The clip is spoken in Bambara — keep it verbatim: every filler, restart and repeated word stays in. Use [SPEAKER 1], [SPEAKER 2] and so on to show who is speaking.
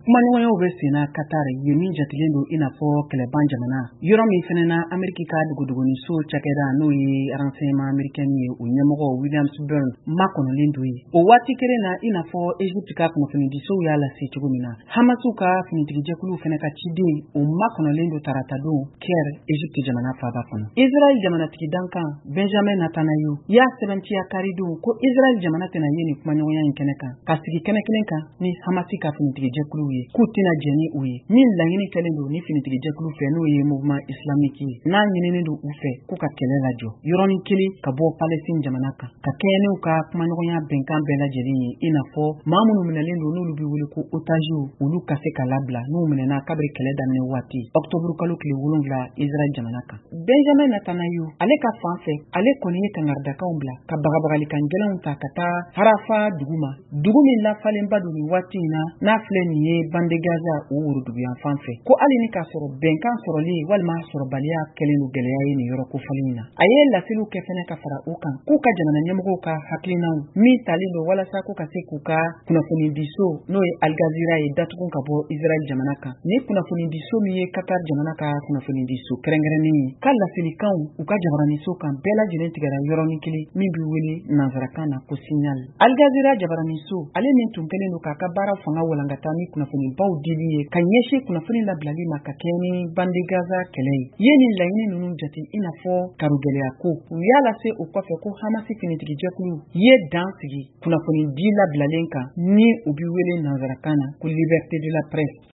[SPEAKER 1] Kumaɲɔgɔnyaw bɛ sen na Qatar ye min jatilen don i n'a fɔ kɛlɛban jamana yɔrɔ min fɛnɛ na Ameriki ka duguduguniso cakɛda n'o ye renseignement américain ye o ɲɛmɔgɔ Williams Burns makɔnɔlen don ye o waati kelen na i n'a fɔ Egypte ka kunnafonidisow y'a lase cogo min na Hamasu ka finitigijɛkulu fɛnɛ ka ciden o makɔnɔlen don tarata don Caire Egypte jamana faaba kɔnɔ Israël jamanatigi dankan Benjamin Netanyahu y'a sɛbɛntiya karidon ko Israël jamana tɛna ye nin kumaɲɔgɔnya in kɛnɛ kan ka sigi kɛnɛ kelen kan ni Hamasi ka finitigijɛkulu k'u tɛna jɛn ni u ye min laɲini kɛlen don ni finitigijɛkulu fɛ n'o ye mouvement islamique ye n'a ɲininen don u fɛ k'u ka kɛlɛ lajɔ yɔrɔnin kelen ka bɔ Palestine jamana kan ka kɛɲɛ n'u ka kumaɲɔgɔnya bɛnkan bɛɛ lajɛlen ye i n'a fɔ maa minnu minɛlen don n'olu bɛ wele ko otages olu ka se ka labila n'u minɛna kabiri kɛlɛ daminɛ waati octobre kalo tile wolonwula Israël jamana kan Benjamin Netanyahu ale ka fan fɛ ale kɔni ye kangaridakanw bila ka bagabagalikan gɛlɛnw ta ka taa Harafa dugu ma dugu min lafalenba don nin waati in na n'a filɛ nin ye bande Gaza o woroduguyan fan fɛ ko hali ni k'a sɔrɔ bɛnkan sɔrɔli walima sɔrɔbaliya kɛlen don gɛlɛya ye nin yɔrɔ kofɔlen in na a ye laseliw kɛ fɛnɛ ka fara o kan k'u ka jamana ɲɛmɔgɔw ka hakilinaw min talen don walasa k'u ka se k'u ka kunnafonidiso n'o ye Al Jazeera ye datugun ka bɔ Israël jamana kan ni kunnafonidiso min ye Qatar jamana ka kunnafonidiso kɛrɛnkɛrɛnnen ye ka laselikanw u ka jabaraniso kan bɛɛ lajɛlen tigɛra yɔrɔnin kelen min bɛ wele nanzarakan na ko signal Al Jazeera jabaraniso ale min tun kɛlen don k'a ka baara fanga walankata ni kunnafoni baw dili ye ka ɲɛsin kunnafoni labilali ma ka kɛ ni bande Gaza kɛlɛ ye ye nin laɲini ninnu jate i n'a fɔ karugɛlɛya ko u y'a lase o kɔfɛ ko Hamasi finitigijɛkulu ye dan sigi kunnafoni di labilalen kan ni u bɛ wele nanzarakan na ko liberté de la presse